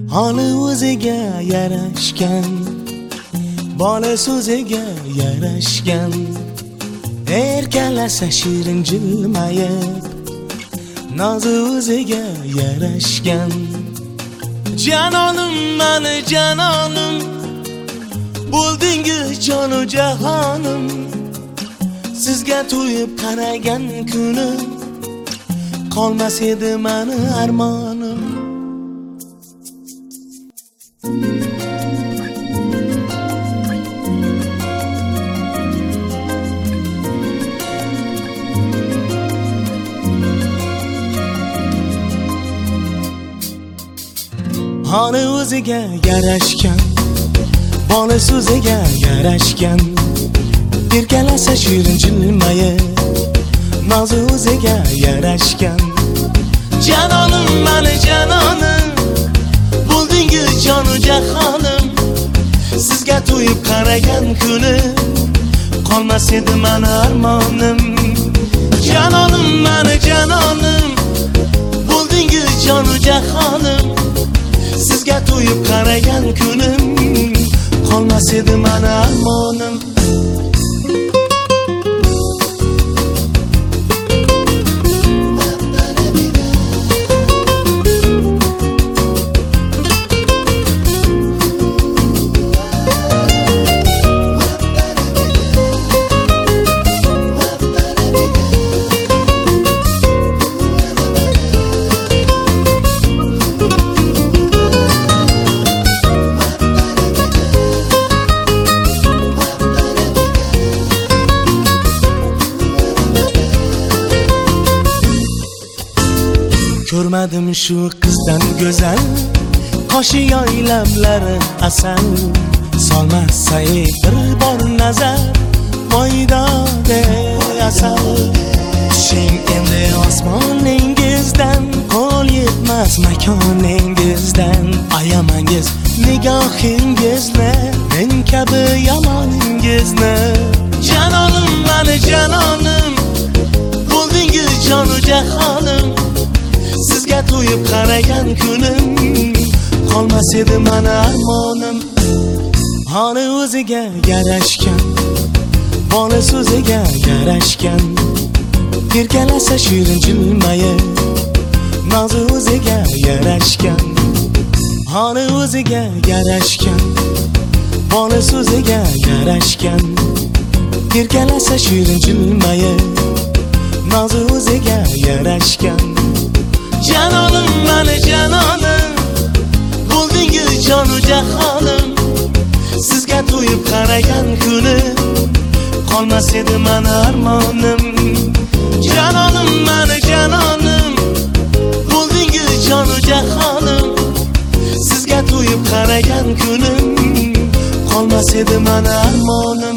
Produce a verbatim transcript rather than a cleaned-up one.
Holi o'ziga yarashgan, bola so'ziga yarashgan, erkalasa shirin jilmayib, nozi o'ziga yarashgan. Janonim mani janonim, bo'ldingiz jonu jahonim. Sizga to'yib qaragan kunim, qolmas edi mani armonim. Holi o'ziga yarashgan, bola so'ziga yarashgan, erkalasa shirin jilmayib, nozi o'ziga yarashgan. Janonim mani janonim, bo'ldingiz jonu jahonim. Sizga to'yib qaragan kuni, qolmas edi mani armonim. Janonim mani janonim, bo'ldingiz jonu jahonim. Sizga to'yib qaragan kunim, qolmas edi mani armonim. Ko'rmadim shu qizdan go'zal, qoshi yoy lablari asal. Solmasa bir bor nazar, foydade asal. Tushing endi osmoningizdan, qo'l yetmas makoningizdan. Ayamangiz nigohingizni, men kabi yomoningizni. Janonim mani janonim, bo'ldingiz jonu jahonim. Sizga to'yib qaragan kunim, qolmas edi mani armonim. Holi o'ziga yarashgan, bola so'ziga yarashgan, erkalasa shirin jilmayib, nozi o'ziga yarashgan. Holi o'ziga yarashgan, bola so'ziga yarashgan, erkalasa shirin jilmayib, nozi o'ziga yarashgan. Janonim mani janonim, bo'ldingiz jonu jahonim. Sizga to'yib qaragan kuni, qolmas edi mani armonim. Janonim mani janonim, bo'ldingiz jonu jahonim. Sizga to'yib qaragan kunim, qolmas edi mani armonim.